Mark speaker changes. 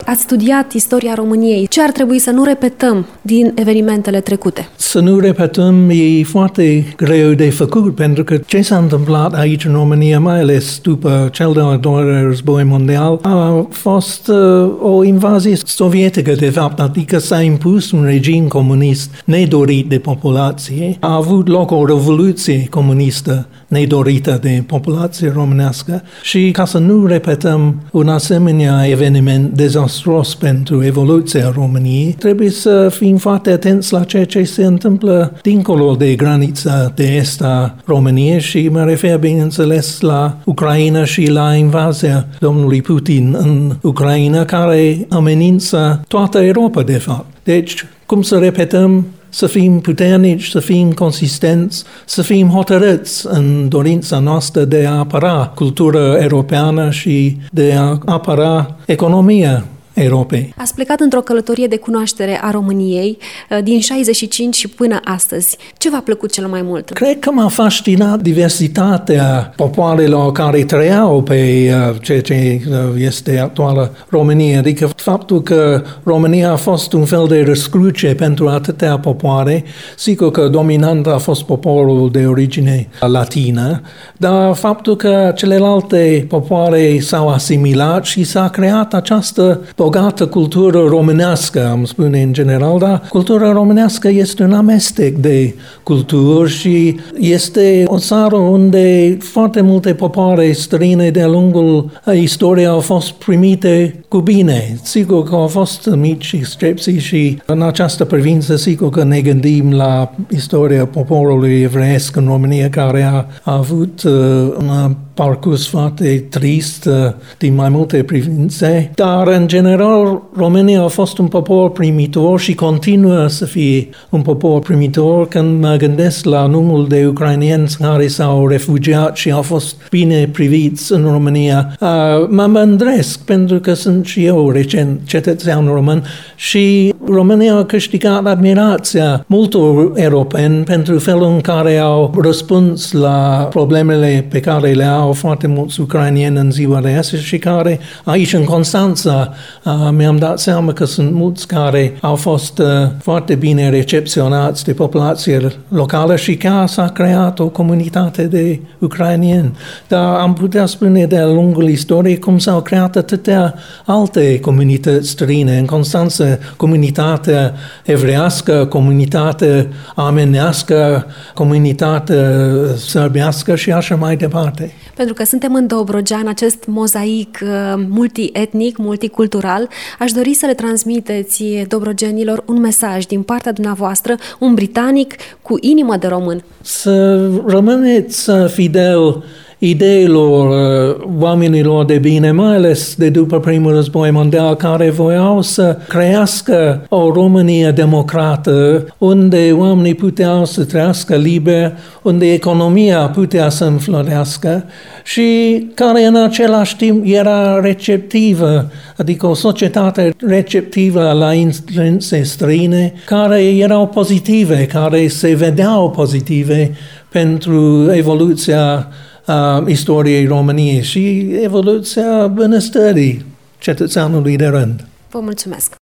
Speaker 1: Ați studiat istoria României. Ce ar trebui să nu repetăm din evenimentele trecute?
Speaker 2: Să nu repetăm e foarte greu de făcut, pentru că ce s-a întâmplat aici în România, mai ales după cel de-al doilea război mondial, a fost o invazie sovietică, de fapt, adică s-a impus un regim comunist nedorit de populație. A avut loc o revoluție comunistă nedorită de populație românească și ca să nu repetăm un asemenea eveniment dezastros pentru evoluția României, trebuie să fim foarte atenți la ceea ce se întâmplă dincolo de granița de est a României și mă refer, bineînțeles, la Ucraina și la invazia domnului Putin în Ucraina, care amenință toată Europa, de fapt. Deci, cum să repetăm? Să fim puternici, să fim consistenți, să fim hotărâți în dorința noastră de a apăra cultura europeană și de a apăra economia Europei.
Speaker 1: Ați plecat într-o călătorie de cunoaștere a României din 65 și până astăzi. Ce v-a plăcut cel mai mult?
Speaker 2: Cred că m-a fascinat diversitatea popoarelor care trăiau pe ceea ce este actuală România. Adică faptul că România a fost un fel de răscruce pentru atâtea popoare. Sigur că dominant a fost poporul de origine latină, dar faptul că celelalte popoare s-au asimilat și s-a creat această bogată cultură românească, am spune în general, dar cultura românească este un amestec de culturi și este o țară unde foarte multe popoare străine de-a lungul istoriei au fost primite cu bine. Sigur că au fost mici excepții și în această privință sigur că ne gândim la istoria poporului evreiesc în România, care a avut un parcurs foarte trist din mai multe privințe, dar în general România a fost un popor primitor și continuă să fie un popor primitor. Când mă gândesc la numărul de ucraineni care s-au refugiat și au fost bine priviți în România, mă mândresc pentru că sunt și eu recent cetățean român și România a câștigat admirația multor europeni pentru felul în care au răspuns la problemele pe care le au foarte mulți ucrainieni în ziua de astăzi și care aici în Constanța mi-am dat seama că sunt mulți care au fost foarte bine recepționați de populația locală și chiar s-a creat o comunitate de ucrainieni. Dar am putea spune de-a lungul istoriei cum s-au creat atâtea alte comunități străine. În Constanța, comunitatea evreiască, comunitatea armenească, comunitatea sărbească și așa mai departe.
Speaker 1: Pentru că suntem în Dobrogea, în acest mozaic multietnic, multicultural, aș dori să le transmiteți dobrogenilor un mesaj din partea dumneavoastră, un britanic cu inimă de român.
Speaker 2: Să rămâneți fidel ideilor oamenilor de bine, mai ales de după primul război mondial, care voiau să crească o Românie democrată, unde oamenii puteau să trăiască liber, unde economia putea să înflorească și care în același timp era receptivă, adică o societate receptivă la influențe străine, care erau pozitive, care se vedeau pozitive pentru evoluția istoriei României și evoluția bunăstării cetățeanului de rând.
Speaker 1: Vă mulțumesc!